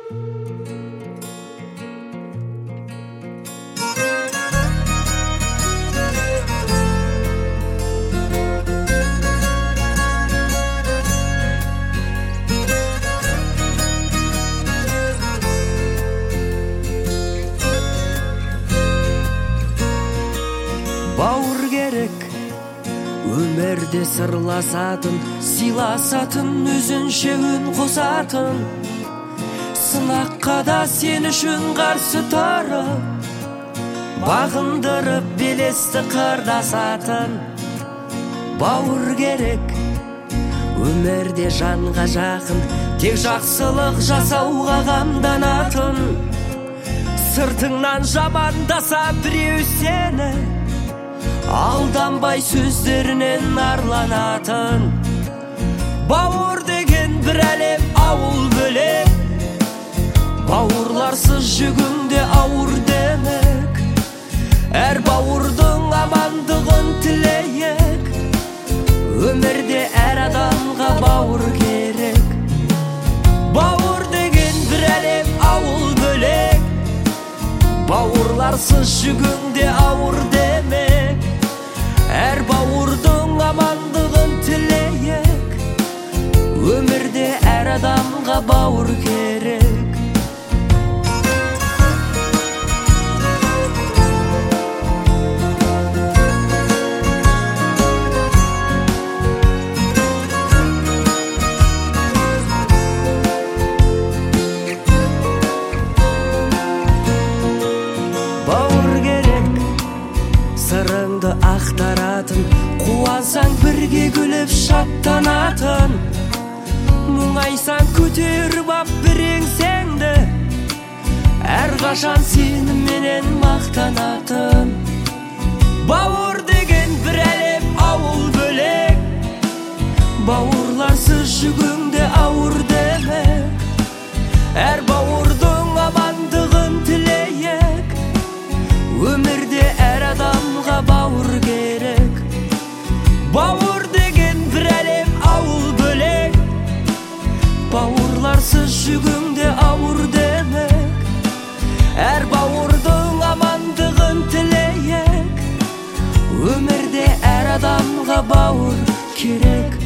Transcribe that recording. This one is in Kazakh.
Бауыр керек өмірде сырласатын, сыйласатын, өзінше үн қосатын, сынаққа да сен үшін қарсы тұрып, бағындырып белесті қырдасатын. Бауыр керек өмірде жанға жақын, тек жақсылық жасауға қамданатын, сыртыңнан жамандаса біреу сені, алданбай сөздерінен арланатын. Бауыр деген бір әлем, ауыл бөлек, бауырларсыз жүгіңде ауыр демек. Әр бауырдың амандығын тілейік, өмірде әр адамға бауыр керек. Бауыр деген бір әлем, ауыл бөлек, бауырларсыз жүгіңде ауыр демек. Әр бауырдың амандығын тілейік, өмірде әр адамға бауыр керек. Сырыңды ақтаратын, қуансаң бірге күліп шаттанатын, мұңайсаң көтеріп ап бір еңсеңді, әрқашан сеніменен мақтанатын. Бауыр деген бір әлем, ауыл бөлек, бауырларсыз жүгіңде ауыр демек. Әр бауырдың амандығын тілейік, өмірде әр адамға бауыр керек. Бауыр деген бір әлем, ауыл бөлек, бауырларсыз жүгіңде ауыр демек. Әр бауырдың амандығын тілейік, өмірде әр адамға бауыр керек.